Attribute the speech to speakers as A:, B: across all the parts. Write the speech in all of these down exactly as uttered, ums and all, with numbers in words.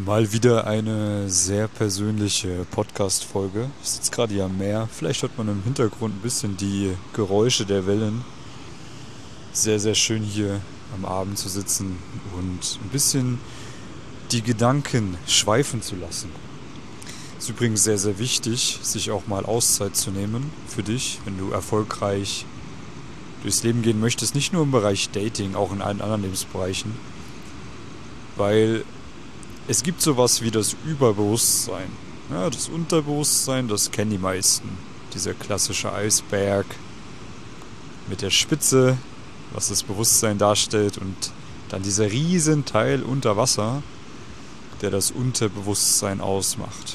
A: Mal wieder eine sehr persönliche Podcast-Folge. Ich sitze gerade hier am Meer. Vielleicht hört man im Hintergrund ein bisschen die Geräusche der Wellen. Sehr, sehr schön hier am Abend zu sitzen und ein bisschen die Gedanken schweifen zu lassen. Ist übrigens sehr, sehr wichtig, sich auch mal Auszeit zu nehmen für dich, wenn du erfolgreich durchs Leben gehen möchtest. Nicht nur im Bereich Dating, auch in allen anderen Lebensbereichen. Weil es gibt sowas wie das Überbewusstsein. Ja, das Unterbewusstsein, das kennen die meisten. Dieser klassische Eisberg mit der Spitze, was das Bewusstsein darstellt, und dann dieser riesen Teil unter Wasser, der das Unterbewusstsein ausmacht.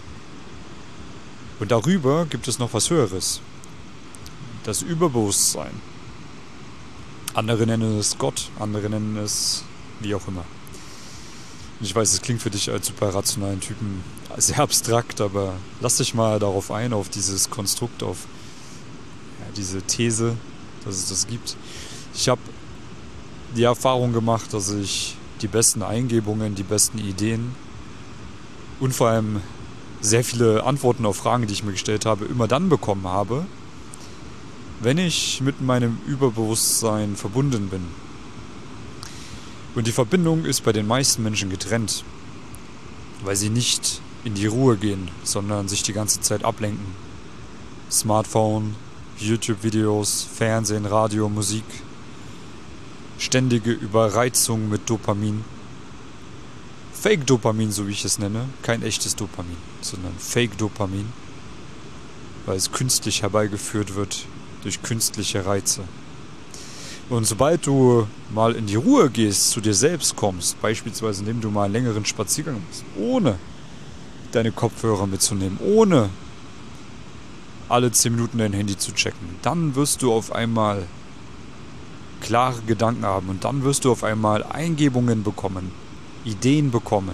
A: Und darüber gibt es noch was Höheres. Das Überbewusstsein. Andere nennen es Gott, andere nennen es wie auch immer. Ich weiß, es klingt für dich als super rationalen Typen sehr abstrakt, aber lass dich mal darauf ein, auf dieses Konstrukt, auf ja, diese These, dass es das gibt. Ich habe die Erfahrung gemacht, dass ich die besten Eingebungen, die besten Ideen und vor allem sehr viele Antworten auf Fragen, die ich mir gestellt habe, immer dann bekommen habe, wenn ich mit meinem Überbewusstsein verbunden bin. Und die Verbindung ist bei den meisten Menschen getrennt, weil sie nicht in die Ruhe gehen, sondern sich die ganze Zeit ablenken. Smartphone, YouTube-Videos, Fernsehen, Radio, Musik, ständige Überreizung mit Dopamin. Fake-Dopamin, so wie ich es nenne, kein echtes Dopamin, sondern Fake-Dopamin, weil es künstlich herbeigeführt wird durch künstliche Reize. Und sobald du mal in die Ruhe gehst, zu dir selbst kommst, beispielsweise indem du mal einen längeren Spaziergang machst, ohne deine Kopfhörer mitzunehmen, ohne alle zehn Minuten dein Handy zu checken, dann wirst du auf einmal klare Gedanken haben und dann wirst du auf einmal Eingebungen bekommen, Ideen bekommen,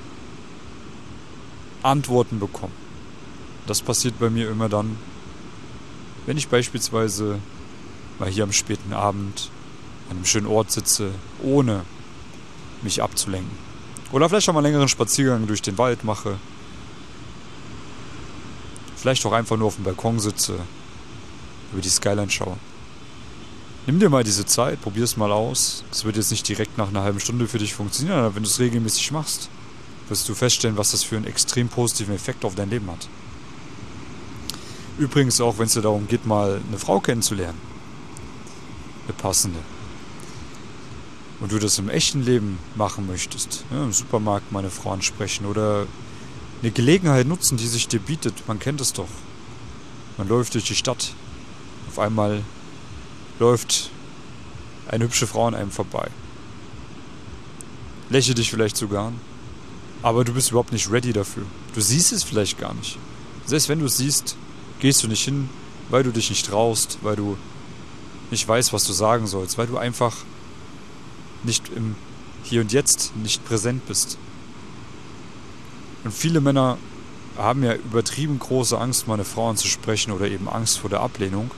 A: Antworten bekommen. Das passiert bei mir immer dann, wenn ich beispielsweise mal hier am späten Abend an einem schönen Ort sitze, ohne mich abzulenken. Oder vielleicht auch mal einen längeren Spaziergang durch den Wald mache. Vielleicht auch einfach nur auf dem Balkon sitze, über die Skyline schaue. Nimm dir mal diese Zeit, probier es mal aus. Es wird jetzt nicht direkt nach einer halben Stunde für dich funktionieren, aber wenn du es regelmäßig machst, wirst du feststellen, was das für einen extrem positiven Effekt auf dein Leben hat. Übrigens auch, wenn es dir darum geht, mal eine Frau kennenzulernen. Eine passende. Und du das im echten Leben machen möchtest, ja, im Supermarkt mal eine Frau ansprechen oder eine Gelegenheit nutzen, die sich dir bietet. Man kennt es doch. Man läuft durch die Stadt. Auf einmal läuft eine hübsche Frau an einem vorbei. Lächelt dich vielleicht sogar an. Aber du bist überhaupt nicht ready dafür. Du siehst es vielleicht gar nicht. Selbst wenn du es siehst, gehst du nicht hin, weil du dich nicht traust, weil du nicht weißt, was du sagen sollst, weil du einfach nicht im Hier und Jetzt nicht präsent bist. Und viele Männer haben ja übertrieben große Angst, mal eine Frau anzusprechen oder eben Angst vor der Ablehnung.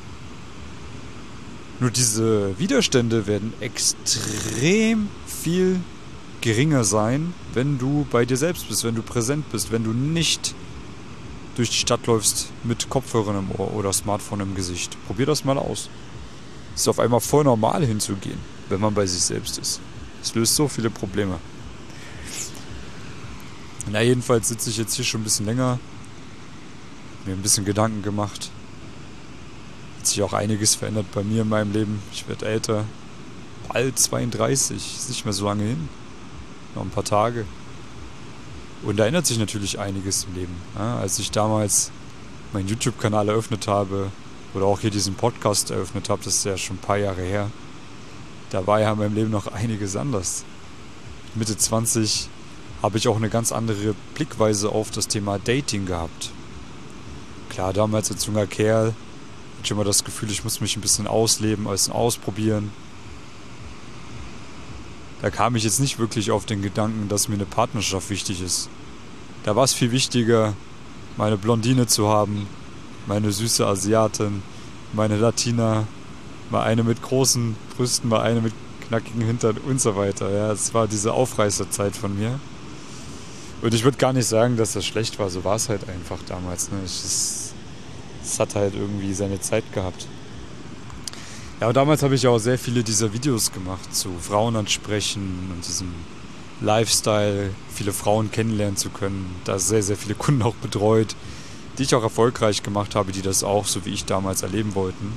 A: Nur diese Widerstände werden extrem viel geringer sein, wenn du bei dir selbst bist, wenn du präsent bist, wenn du nicht durch die Stadt läufst mit Kopfhörern im Ohr oder Smartphone im Gesicht. Probier das mal aus. Es ist auf einmal voll normal hinzugehen, wenn man bei sich selbst ist. Es löst so viele Probleme. Na, jedenfalls sitze ich jetzt hier schon ein bisschen länger, mir ein bisschen Gedanken gemacht. Hat sich auch einiges verändert bei mir in meinem Leben. Ich werde älter, bald zweiunddreißig, ist nicht mehr so lange hin, noch ein paar Tage. Und da ändert sich natürlich einiges im Leben. Ja, als ich damals meinen YouTube-Kanal eröffnet habe oder auch hier diesen Podcast eröffnet habe, das ist ja schon ein paar Jahre her, da war ja in meinem Leben noch einiges anders. Mitte zwanzig habe ich auch eine ganz andere Blickweise auf das Thema Dating gehabt. Klar, damals als junger Kerl hatte ich immer das Gefühl, ich muss mich ein bisschen ausleben, alles ausprobieren. Da kam ich jetzt nicht wirklich auf den Gedanken, dass mir eine Partnerschaft wichtig ist. Da war es viel wichtiger, meine Blondine zu haben, meine süße Asiatin, meine Latina, mal eine mit großen Brüsten, mal eine mit knackigen Hintern und so weiter. Ja, es war diese Aufreißerzeit von mir. Und ich würde gar nicht sagen, dass das schlecht war. So war es halt einfach damals. Ne? Ich, es, es hat halt irgendwie seine Zeit gehabt. Ja, und damals habe ich ja auch sehr viele dieser Videos gemacht zu Frauen ansprechen und diesem Lifestyle, viele Frauen kennenlernen zu können. Da sehr, sehr viele Kunden auch betreut, die ich auch erfolgreich gemacht habe, die das auch, so wie ich damals, erleben wollten.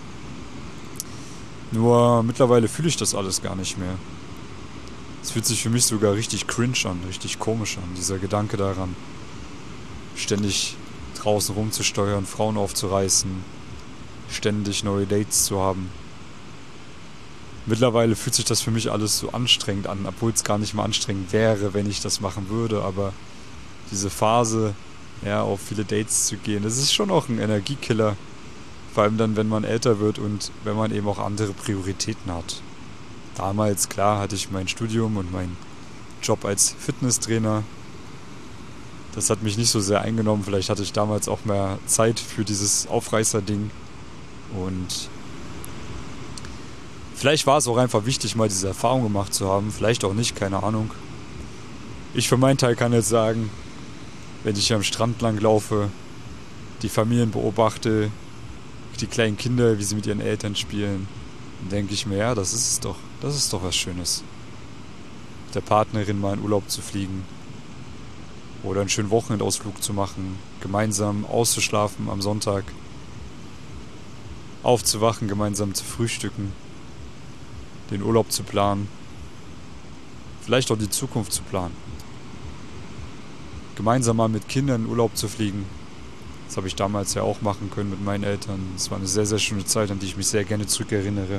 A: Nur mittlerweile fühle ich das alles gar nicht mehr. Es fühlt sich für mich sogar richtig cringe an, richtig komisch an, dieser Gedanke daran, ständig draußen rumzusteuern, Frauen aufzureißen, ständig neue Dates zu haben. Mittlerweile fühlt sich das für mich alles so anstrengend an, obwohl es gar nicht mal anstrengend wäre, wenn ich das machen würde, aber diese Phase, ja, auf viele Dates zu gehen, das ist schon auch ein Energiekiller, vor allem dann, wenn man älter wird und wenn man eben auch andere Prioritäten hat. Damals, klar, hatte ich mein Studium und meinen Job als Fitnesstrainer. Das hat mich nicht so sehr eingenommen. Vielleicht hatte ich damals auch mehr Zeit für dieses Aufreißer-Ding. Und vielleicht war es auch einfach wichtig, mal diese Erfahrung gemacht zu haben. Vielleicht auch nicht, keine Ahnung. Ich für meinen Teil kann jetzt sagen, wenn ich am Strand lang laufe, die Familien beobachte, die kleinen Kinder, wie sie mit ihren Eltern spielen, dann denke ich mir, ja, das ist es doch. Das ist doch was Schönes. Mit der Partnerin mal in Urlaub zu fliegen. Oder einen schönen Wochenendausflug zu machen. Gemeinsam auszuschlafen am Sonntag. Aufzuwachen, gemeinsam zu frühstücken. Den Urlaub zu planen. Vielleicht auch die Zukunft zu planen. Gemeinsam mal mit Kindern in Urlaub zu fliegen. Das habe ich damals ja auch machen können mit meinen Eltern. Es war eine sehr, sehr schöne Zeit, an die ich mich sehr gerne zurückerinnere.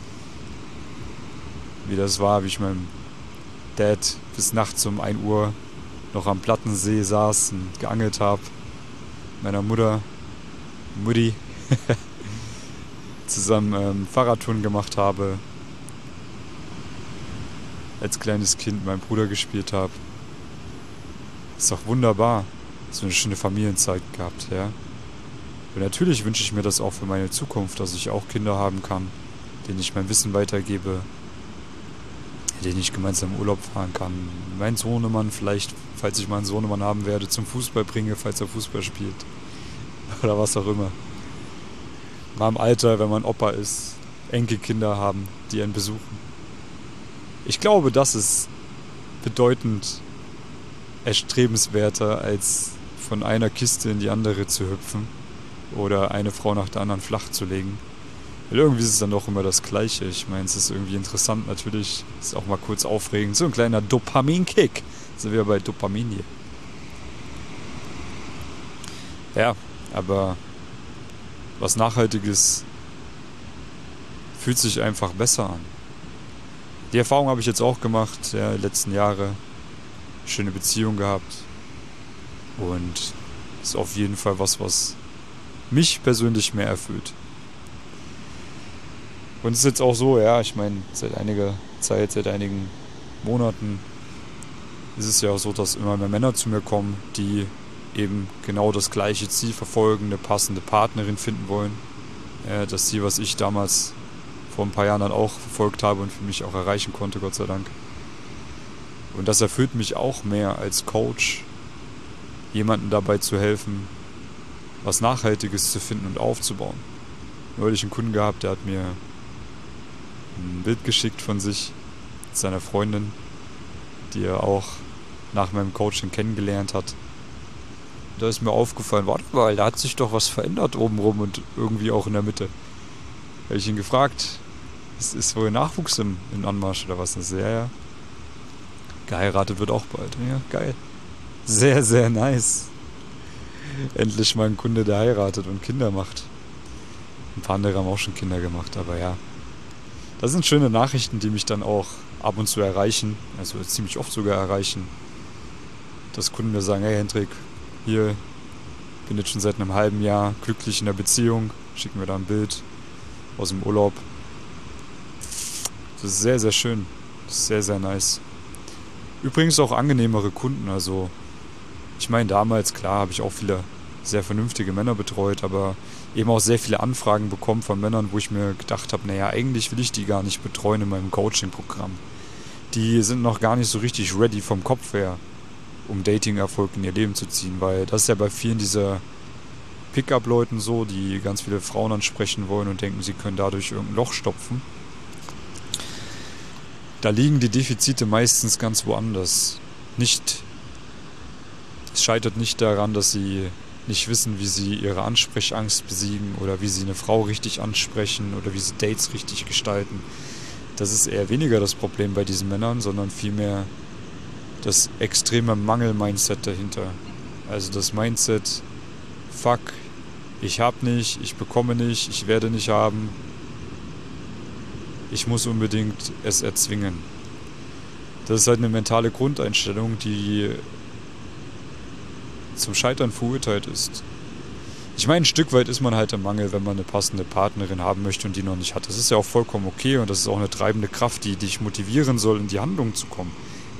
A: Wie das war, wie ich meinem Dad bis nachts um ein Uhr noch am Plattensee saß und geangelt habe. Meiner Mutter, Mutti, zusammen ähm, Fahrradtouren gemacht habe. Als kleines Kind mit meinem Bruder gespielt habe. Ist doch wunderbar, so eine schöne Familienzeit gehabt, ja. Und natürlich wünsche ich mir das auch für meine Zukunft, dass ich auch Kinder haben kann, denen ich mein Wissen weitergebe, denen ich gemeinsam in Urlaub fahren kann. Meinen Sohnemann vielleicht, falls ich mal einen Sohnemann haben werde, zum Fußball bringe, falls er Fußball spielt. Oder was auch immer. Mal im Alter, wenn man Opa ist, Enkelkinder haben, die einen besuchen. Ich glaube, das ist bedeutend erstrebenswerter, als von einer Kiste in die andere zu hüpfen oder eine Frau nach der anderen flach zu legen. Weil irgendwie ist es dann doch immer das Gleiche. Ich meine, es ist irgendwie interessant natürlich, es ist auch mal kurz aufregend. So ein kleiner Dopaminkick. Sind wir bei Dopamin hier. Ja, aber was Nachhaltiges fühlt sich einfach besser an. Die Erfahrung habe ich jetzt auch gemacht, ja, die letzten Jahre. Schöne Beziehung gehabt. Und ist auf jeden Fall was, was mich persönlich mehr erfüllt. Und es ist jetzt auch so, ja, ich meine, seit einiger Zeit, seit einigen Monaten ist es ja auch so, dass immer mehr Männer zu mir kommen, die eben genau das gleiche Ziel verfolgen, eine passende Partnerin finden wollen. Ja, das Ziel, was ich damals vor ein paar Jahren dann auch verfolgt habe und für mich auch erreichen konnte, Gott sei Dank. Und das erfüllt mich auch mehr als Coach, jemandem dabei zu helfen, was Nachhaltiges zu finden und aufzubauen. Neulich einen Kunden gehabt, der hat mir ein Bild geschickt von sich, mit seiner Freundin, die er auch nach meinem Coaching kennengelernt hat. Da ist mir aufgefallen, warte mal, da hat sich doch was verändert obenrum und irgendwie auch in der Mitte. Da habe ich ihn gefragt, ist, ist wohl Nachwuchs im, im Anmarsch oder was? Das ist ja, ja. Geheiratet wird auch bald. Ja, geil. Sehr, sehr nice. Endlich mal ein Kunde, der heiratet und Kinder macht. Ein paar andere haben auch schon Kinder gemacht, aber ja. Das sind schöne Nachrichten, die mich dann auch ab und zu erreichen, also ziemlich oft sogar erreichen. Dass Kunden mir sagen, hey Hendrik, hier, bin jetzt schon seit einem halben Jahr glücklich in der Beziehung, schicken mir da ein Bild aus dem Urlaub. Das ist sehr, sehr schön. Das ist sehr, sehr nice. Übrigens auch angenehmere Kunden, also ich meine, damals, klar, habe ich auch viele sehr vernünftige Männer betreut, aber eben auch sehr viele Anfragen bekommen von Männern, wo ich mir gedacht habe, naja, eigentlich will ich die gar nicht betreuen in meinem Coaching-Programm. Die sind noch gar nicht so richtig ready vom Kopf her. um Dating-Erfolg in ihr Leben zu ziehen, weil das ist ja bei vielen dieser Pickup-Leuten so, die ganz viele Frauen ansprechen wollen und denken, sie können dadurch irgendein Loch stopfen. Da liegen die Defizite meistens ganz woanders. Nicht, es scheitert nicht daran, dass sie nicht wissen, wie sie ihre Ansprechangst besiegen oder wie sie eine Frau richtig ansprechen oder wie sie Dates richtig gestalten. Das ist eher weniger das Problem bei diesen Männern, sondern vielmehr das extreme Mangel-Mindset dahinter. Also das Mindset, fuck, ich hab nicht, ich bekomme nicht, ich werde nicht haben. Ich muss unbedingt es erzwingen. Das ist halt eine mentale Grundeinstellung, die zum Scheitern verurteilt ist. Ich meine, ein Stück weit ist man halt im Mangel, wenn man eine passende Partnerin haben möchte und die noch nicht hat. Das ist ja auch vollkommen okay und das ist auch eine treibende Kraft, die dich motivieren soll, in die Handlung zu kommen.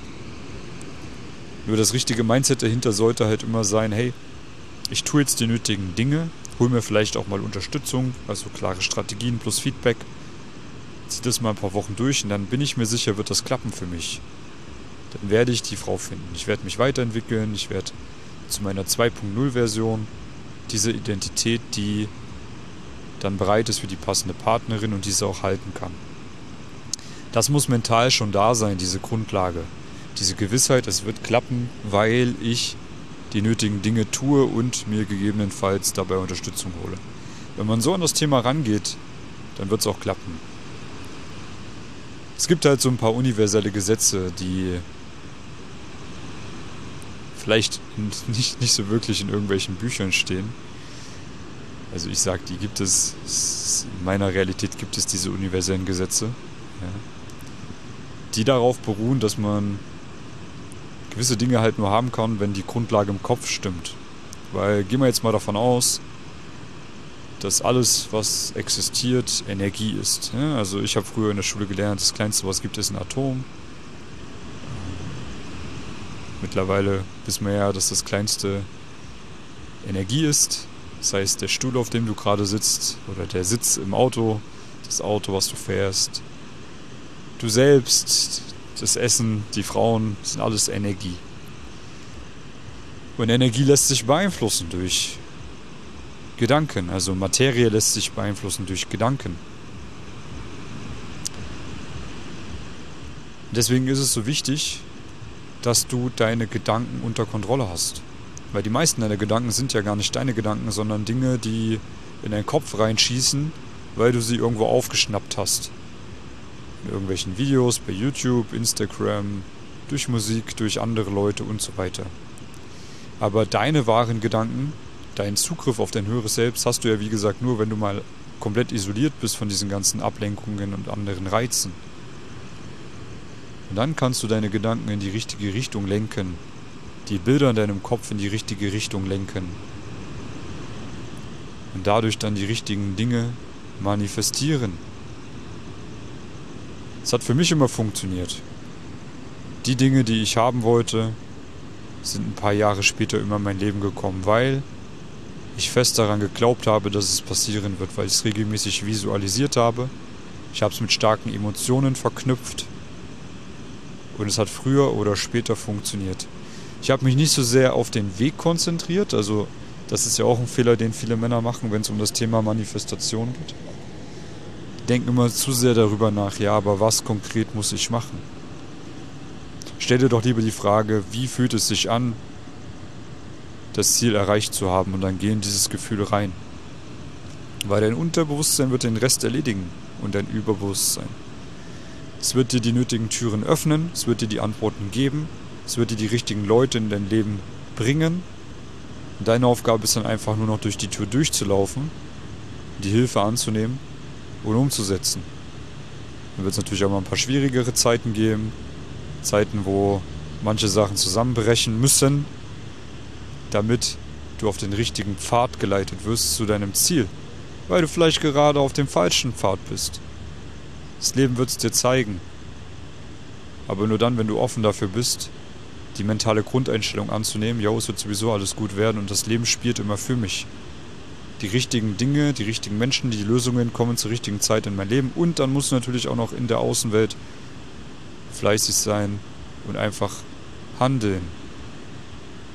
A: Nur das richtige Mindset dahinter sollte halt immer sein, hey, ich tue jetzt die nötigen Dinge, hol mir vielleicht auch mal Unterstützung, also klare Strategien plus Feedback, zieh das mal ein paar Wochen durch und dann bin ich mir sicher, wird das klappen für mich. Dann werde ich die Frau finden. Ich werde mich weiterentwickeln, ich werde zu meiner zwei Punkt null Version diese Identität, die dann bereit ist für die passende Partnerin und diese auch halten kann. Das muss mental schon da sein, diese Grundlage. Diese Gewissheit, es wird klappen, weil ich die nötigen Dinge tue und mir gegebenenfalls dabei Unterstützung hole. Wenn man so an das Thema rangeht, dann wird es auch klappen. Es gibt halt so ein paar universelle Gesetze, die vielleicht nicht, nicht so wirklich in irgendwelchen Büchern stehen. Also ich sage, die gibt es, in meiner Realität gibt es diese universellen Gesetze, ja, die darauf beruhen, dass man gewisse Dinge halt nur haben kann, wenn die Grundlage im Kopf stimmt. Weil gehen wir jetzt mal davon aus, dass alles, was existiert, Energie ist. Ja, also ich habe früher in der Schule gelernt, das Kleinste, was gibt, ist ein Atom. Mittlerweile wissen wir ja, dass das Kleinste Energie ist. Das heißt, der Stuhl, auf dem du gerade sitzt, oder der Sitz im Auto, das Auto, was du fährst, du selbst, das Essen, die Frauen, das sind alles Energie. Und Energie lässt sich beeinflussen durch Gedanken. Also Materie lässt sich beeinflussen durch Gedanken. Deswegen ist es so wichtig, dass du deine Gedanken unter Kontrolle hast. Weil die meisten deiner Gedanken sind ja gar nicht deine Gedanken, sondern Dinge, die in deinen Kopf reinschießen, weil du sie irgendwo aufgeschnappt hast. In irgendwelchen Videos, bei YouTube, Instagram, durch Musik, durch andere Leute und so weiter. Aber deine wahren Gedanken, deinen Zugriff auf dein höheres Selbst hast du ja wie gesagt nur, wenn du mal komplett isoliert bist von diesen ganzen Ablenkungen und anderen Reizen. Und dann kannst du deine Gedanken in die richtige Richtung lenken, die Bilder in deinem Kopf in die richtige Richtung lenken und dadurch dann die richtigen Dinge manifestieren. Es hat für mich immer funktioniert. Die Dinge, die ich haben wollte, sind ein paar Jahre später immer in mein Leben gekommen, weil ich fest daran geglaubt habe, dass es passieren wird, weil ich es regelmäßig visualisiert habe. Ich habe es mit starken Emotionen verknüpft und es hat früher oder später funktioniert. Ich habe mich nicht so sehr auf den Weg konzentriert, also das ist ja auch ein Fehler, den viele Männer machen, wenn es um das Thema Manifestation geht. Die denken immer zu sehr darüber nach, ja, aber was konkret muss ich machen? Stell dir doch lieber die Frage, wie fühlt es sich an, das Ziel erreicht zu haben, und dann geh in dieses Gefühl rein. Weil dein Unterbewusstsein wird den Rest erledigen und dein Überbewusstsein. Es wird dir die nötigen Türen öffnen, es wird dir die Antworten geben, es wird dir die richtigen Leute in dein Leben bringen. Und deine Aufgabe ist dann einfach nur noch durch die Tür durchzulaufen, die Hilfe anzunehmen und umzusetzen. Dann wird es natürlich auch mal ein paar schwierigere Zeiten geben, Zeiten, wo manche Sachen zusammenbrechen müssen, damit du auf den richtigen Pfad geleitet wirst zu deinem Ziel, weil du vielleicht gerade auf dem falschen Pfad bist. Das Leben wird es dir zeigen, aber nur dann, wenn du offen dafür bist, die mentale Grundeinstellung anzunehmen, ja, es wird sowieso alles gut werden und das Leben spielt immer für mich. Die richtigen Dinge, die richtigen Menschen, die Lösungen kommen zur richtigen Zeit in mein Leben, und dann musst du natürlich auch noch in der Außenwelt fleißig sein und einfach handeln.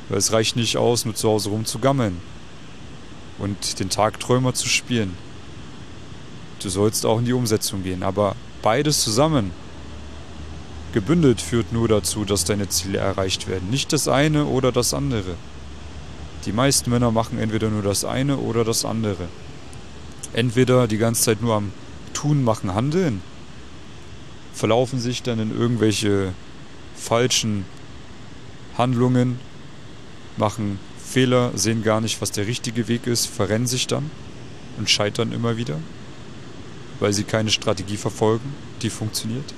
A: Weil es reicht nicht aus, nur zu Hause rumzugammeln und den Tagträumer zu spielen. Du sollst auch in die Umsetzung gehen, aber beides zusammen, gebündelt, führt nur dazu, dass deine Ziele erreicht werden. Nicht das eine oder das andere. Die meisten Männer machen entweder nur das eine oder das andere. Entweder die ganze Zeit nur am Tun, Machen, Handeln, verlaufen sich dann in irgendwelche falschen Handlungen, machen Fehler, sehen gar nicht, was der richtige Weg ist, verrennen sich dann und scheitern immer wieder, weil sie keine Strategie verfolgen, die funktioniert.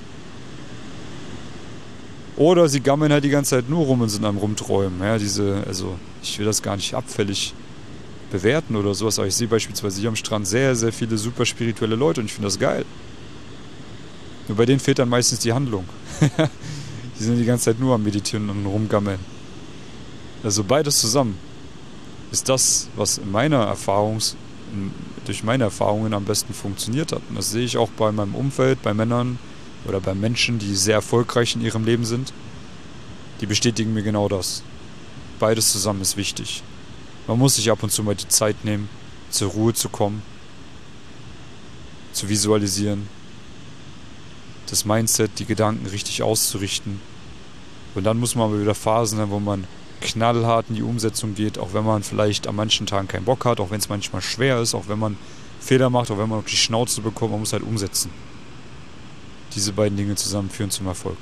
A: Oder sie gammeln halt die ganze Zeit nur rum und sind am Rumträumen. Ja, diese, also ich will das gar nicht abfällig bewerten oder sowas, aber ich sehe beispielsweise hier am Strand sehr, sehr viele super spirituelle Leute und ich finde das geil. Nur bei denen fehlt dann meistens die Handlung. Die sind die ganze Zeit nur am Meditieren und rumgammeln. Also beides zusammen ist das, was in meiner Erfahrungs, in, durch meine Erfahrungen am besten funktioniert hat. Und das sehe ich auch bei meinem Umfeld, bei Männern oder bei Menschen, die sehr erfolgreich in ihrem Leben sind. Die bestätigen mir genau das. Beides zusammen ist wichtig. Man muss sich ab und zu mal die Zeit nehmen, zur Ruhe zu kommen, zu visualisieren, das Mindset, die Gedanken richtig auszurichten. Und dann muss man aber wieder Phasen haben, wo man knallhart in die Umsetzung geht, auch wenn man vielleicht an manchen Tagen keinen Bock hat, auch wenn es manchmal schwer ist, auch wenn man Fehler macht, auch wenn man auf die Schnauze bekommt, man muss halt umsetzen. Diese beiden Dinge zusammen führen zum Erfolg.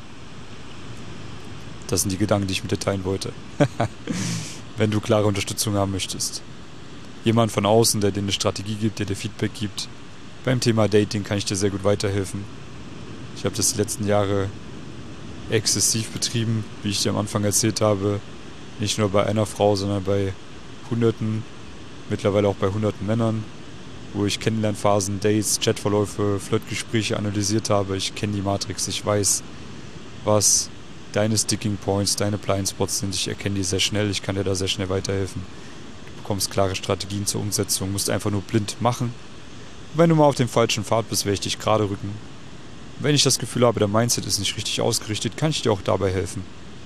A: Das sind die Gedanken, die ich mit dir teilen wollte. Wenn du klare Unterstützung haben möchtest. Jemand von außen, der dir eine Strategie gibt, der dir Feedback gibt. Beim Thema Dating kann ich dir sehr gut weiterhelfen. Ich habe das die letzten Jahre exzessiv betrieben, wie ich dir am Anfang erzählt habe. Nicht nur bei einer Frau, sondern bei Hunderten, mittlerweile auch bei hunderten Männern, wo ich Kennenlernphasen, Dates, Chatverläufe, Flirtgespräche analysiert habe. Ich kenne die Matrix, ich weiß, was deine Sticking Points, deine Blind Spots sind. Ich erkenne die sehr schnell, ich kann dir da sehr schnell weiterhelfen. Du bekommst klare Strategien zur Umsetzung, musst einfach nur blind machen. Und wenn du mal auf dem falschen Pfad bist, werde ich dich gerade rücken. Wenn ich das Gefühl habe, der Mindset ist nicht richtig ausgerichtet, kann ich dir auch dabei helfen.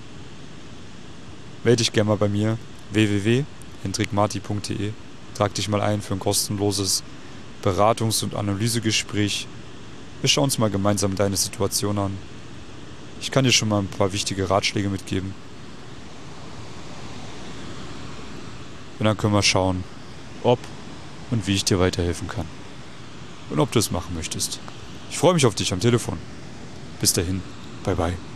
A: Melde dich gerne mal bei mir, w w w punkt hendrik marti punkt d e. Trag dich mal ein für ein kostenloses Beratungs- und Analysegespräch. Wir schauen uns mal gemeinsam deine Situation an. Ich kann dir schon mal ein paar wichtige Ratschläge mitgeben. Und dann können wir schauen, ob und wie ich dir weiterhelfen kann. Und ob du es machen möchtest. Ich freue mich auf dich am Telefon. Bis dahin. Bye bye.